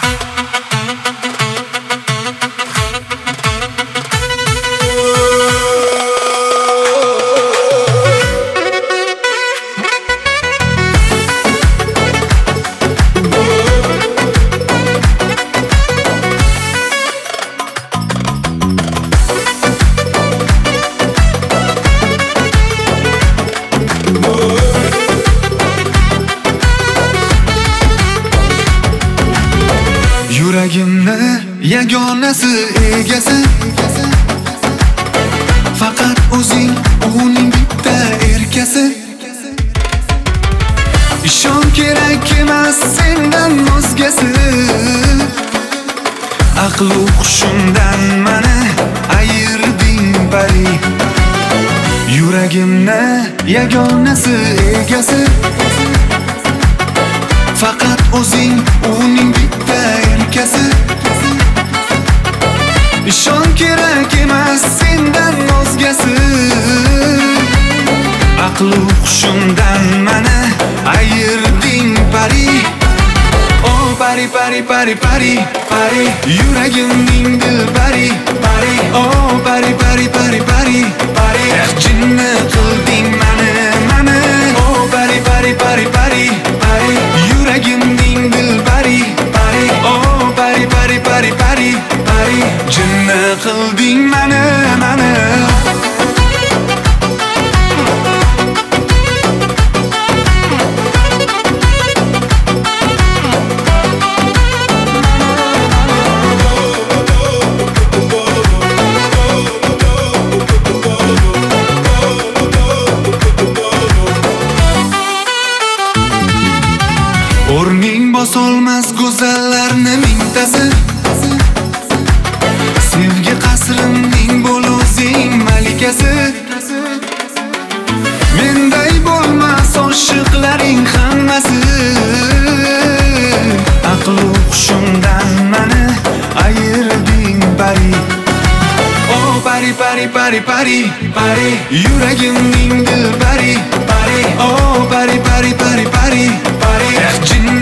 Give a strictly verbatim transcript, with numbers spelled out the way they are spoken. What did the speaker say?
Yuragimni yagonasi egasi faqat o'zing, uning bitta erkasi. Ishon, kerak emas sendan o'zgasi. Aql-u hushimdan mani ayirding pari. Yuragimni yagonasi egasi faqat o'zing, uning bitta erkasi. Ishon, kerak emas sendan o'zgasi. Aql-u hushimdan mani ayirding pari. Oh pari pari pari pari pari, yuragimning dilbari pari. Oh pari pari pari pari pari, jinni qilding mani mani. Oh pari pari pari pari pari, yuragimning dilbari pari. Oh pari pari pari pari pari, jinni qilding mani mani. O'rning bosolmas go'zallarni mingtasi. Sevgi qasrimning bo'l o'zing malikasi. Menday bo'lmas oshiqlaring hammasi. Aql-u hushimdan mani ayirding pari. Oh pari pari pari pari pari, yuragimning dilbari pari. Oh pari pari pari pari pari, jinni